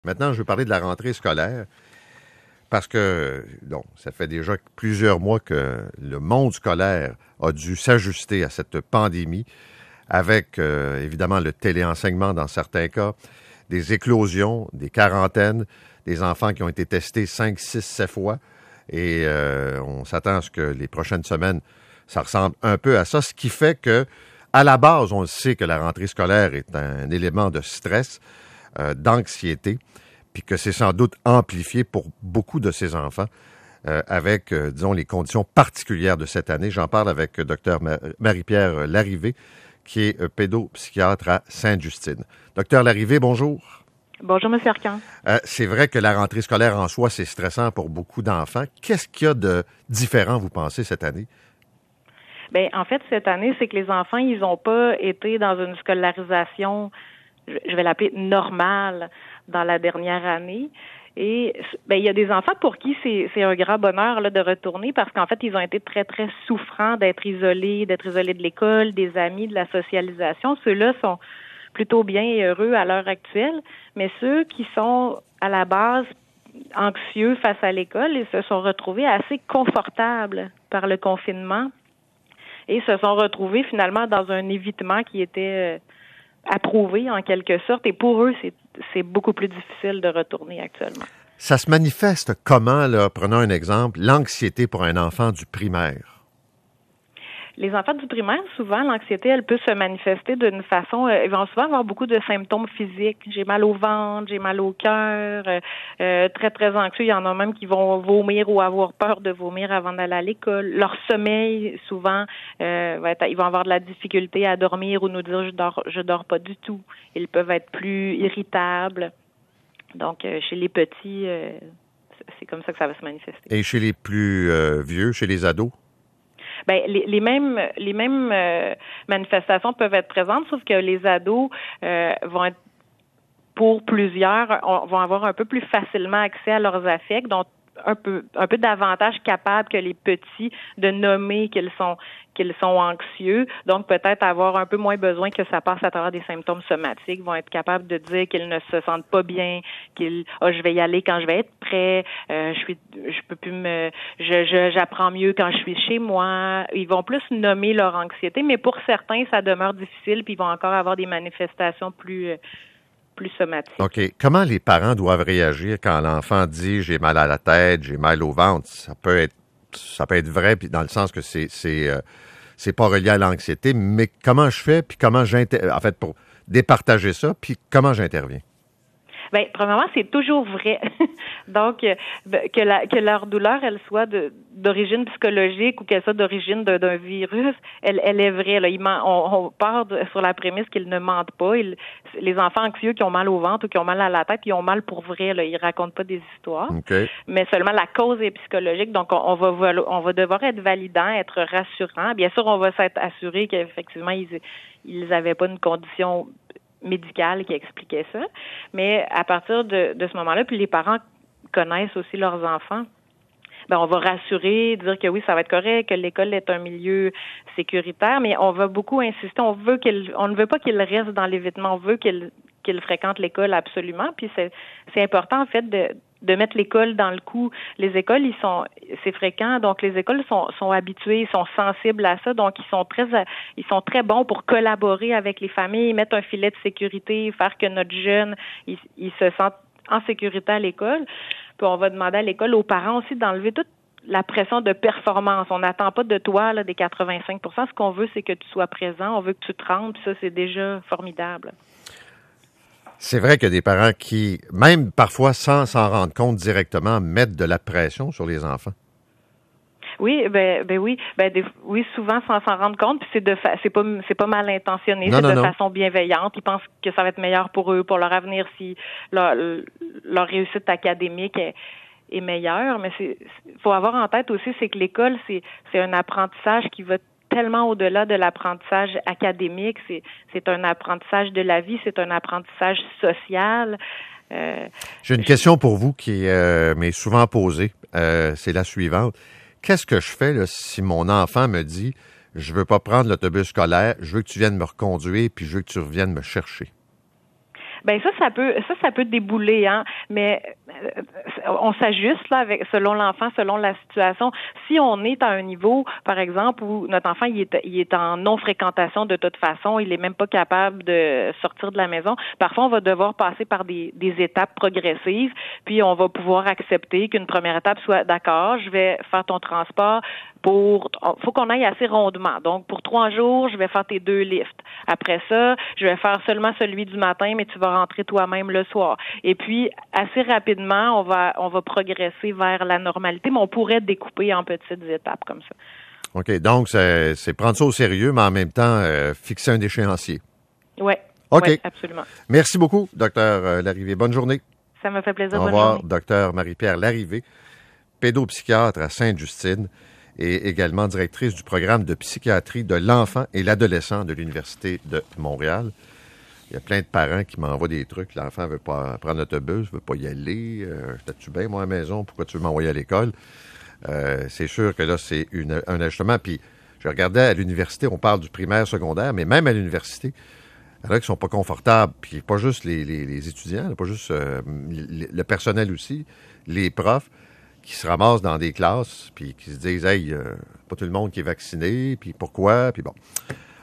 Maintenant, je veux parler de la rentrée scolaire parce que ça fait déjà plusieurs mois que le monde scolaire a dû s'ajuster à cette pandémie avec, évidemment, le téléenseignement dans certains cas, des éclosions, des quarantaines, des enfants qui ont été testés 5, 6, 7 fois. Et on s'attend à ce que les prochaines semaines, ça ressemble un peu à ça, ce qui fait que, à la base, on sait que la rentrée scolaire est un élément de stress, d'anxiété, puis que c'est sans doute amplifié pour beaucoup de ces enfants avec, disons, les conditions particulières de cette année. J'en parle avec Dr Marie-Pierre Larrivé, qui est pédopsychiatre à Sainte-Justine. Docteur Larrivé, bonjour. Bonjour, M. Arcan. C'est vrai que la rentrée scolaire en soi, c'est stressant pour beaucoup d'enfants. Qu'est-ce qu'il y a de différent, vous pensez, cette année? Bien, en fait, cette année, c'est que les enfants, ils n'ont pas été dans une scolarisation, je vais l'appeler normale, dans la dernière année. Et ben, il y a des enfants pour qui c'est un grand bonheur là, de retourner parce qu'en fait, ils ont été très, très souffrants d'être isolés de l'école, des amis, de la socialisation. Ceux-là sont plutôt bien et heureux à l'heure actuelle, mais ceux qui sont à la base anxieux face à l'école, ils se sont retrouvés assez confortables par le confinement et se sont retrouvés finalement dans un évitement qui était approuvé en quelque sorte. Et pour eux, c'est beaucoup plus difficile de retourner actuellement. Ça se manifeste comment, là, prenons un exemple, l'anxiété pour un enfant du primaire? Les enfants du primaire, souvent, l'anxiété, elle peut se manifester d'une façon... ils vont souvent avoir beaucoup de symptômes physiques. J'ai mal au ventre, j'ai mal au cœur, très, très anxieux. Il y en a même qui vont vomir ou avoir peur de vomir avant d'aller à l'école. Leur sommeil, souvent, ils vont avoir de la difficulté à dormir ou nous dire je dors pas du tout. Ils peuvent être plus irritables. Donc, chez les petits, c'est comme ça que ça va se manifester. Et chez les plus vieux, chez les ados? Ben les mêmes manifestations peuvent être présentes, sauf que les ados vont être, pour plusieurs, vont avoir un peu plus facilement accès à leurs affects, donc un peu davantage capables que les petits de nommer qu'ils sont anxieux, donc peut-être avoir un peu moins besoin que ça passe à travers des symptômes somatiques, vont être capables de dire qu'ils ne se sentent pas bien, je vais y aller quand je vais être prêt, j'apprends mieux quand je suis chez moi. Ils vont plus nommer leur anxiété, mais pour certains, ça demeure difficile, puis ils vont encore avoir des manifestations plus somatiques. OK. Comment les parents doivent réagir quand l'enfant dit « j'ai mal à la tête, j'ai mal au ventre ». Ça peut être vrai, puis dans le sens que c'est pas relié à l'anxiété, mais comment je fais, puis comment en fait, pour départager ça, puis comment j'interviens? Bien, premièrement, c'est toujours vrai. Donc, que leur douleur, elle soit d'origine psychologique ou qu'elle soit d'origine d'un virus, elle est vraie. Là. On part sur la prémisse qu'ils ne mentent pas. Les enfants anxieux qui ont mal au ventre ou qui ont mal à la tête, ils ont mal pour vrai. Là. Ils racontent pas des histoires. Okay. Mais seulement la cause est psychologique. Donc, on va devoir être validant, être rassurant. Bien sûr, on va s'être assuré qu'effectivement, ils n'avaient pas une condition médicale qui expliquait ça. Mais à partir de ce moment-là, puis les parents connaissent aussi leurs enfants, ben on va rassurer, dire que oui, ça va être correct, que l'école est un milieu sécuritaire, mais on va beaucoup insister, on ne veut pas qu'ils restent dans l'évitement, on veut qu'ils fréquentent l'école absolument, puis c'est important en fait de mettre l'école dans le coup. Les écoles, c'est fréquent, donc les écoles sont habituées, sont sensibles à ça, donc ils sont très bons pour collaborer avec les familles, mettre un filet de sécurité, faire que notre jeune, il se sente en sécurité à l'école. Puis on va demander à l'école, aux parents aussi, d'enlever toute la pression de performance. On n'attend pas de toi là, des 85 %. Ce qu'on veut, c'est que tu sois présent, on veut que tu te rendes, puis ça, c'est déjà formidable. C'est vrai qu'il y a des parents qui, même parfois sans s'en rendre compte directement, mettent de la pression sur les enfants. Oui, oui, souvent sans s'en rendre compte, puis c'est pas mal intentionné, façon bienveillante. Ils pensent que ça va être meilleur pour eux, pour leur avenir, si leur réussite académique est meilleure. Mais faut avoir en tête aussi, c'est que l'école, c'est un apprentissage qui va tellement au-delà de l'apprentissage académique, c'est un apprentissage de la vie, c'est un apprentissage social. J'ai une question pour vous qui m'est souvent posée, c'est la suivante. Qu'est-ce que je fais là, si mon enfant me dit « je veux pas prendre l'autobus scolaire, je veux que tu viennes me reconduire puis je veux que tu reviennes me chercher ». Ben ça peut débouler, hein. Mais on s'ajuste là selon l'enfant, selon la situation. Si on est à un niveau, par exemple, où notre enfant il est en non-fréquentation de toute façon, il est même pas capable de sortir de la maison. Parfois, on va devoir passer par des étapes progressives, puis on va pouvoir accepter qu'une première étape soit d'accord, je vais faire ton transport faut qu'on aille assez rondement. Donc, pour 3 jours, je vais faire tes 2 lifts. Après ça, je vais faire seulement celui du matin, mais tu vas rentrer toi-même le soir. Et puis, assez rapidement, on va progresser vers la normalité, mais on pourrait découper en petites étapes comme ça. OK. Donc, c'est prendre ça au sérieux, mais en même temps, fixer un échéancier. Oui. OK. Ouais, absolument. Merci beaucoup, Dr Larrivé. Bonne journée. Ça me fait plaisir. Au revoir, Dr Marie-Pierre Larrivé, pédopsychiatre à Sainte-Justine et également directrice du programme de psychiatrie de l'enfant et l'adolescent de l'Université de Montréal. Il y a plein de parents qui m'envoient des trucs. L'enfant ne veut pas prendre l'autobus, ne veut pas y aller. T'as-tu bien, moi, à la maison? Pourquoi tu veux m'envoyer à l'école? C'est sûr que là, c'est un ajustement. Puis, je regardais à l'université, on parle du primaire, secondaire, mais même à l'université, il y en a qui sont pas confortables. Puis, pas juste les étudiants, pas juste le personnel aussi, les profs qui se ramassent dans des classes, puis qui se disent, hey, pas tout le monde qui est vacciné, puis pourquoi? Puis bon.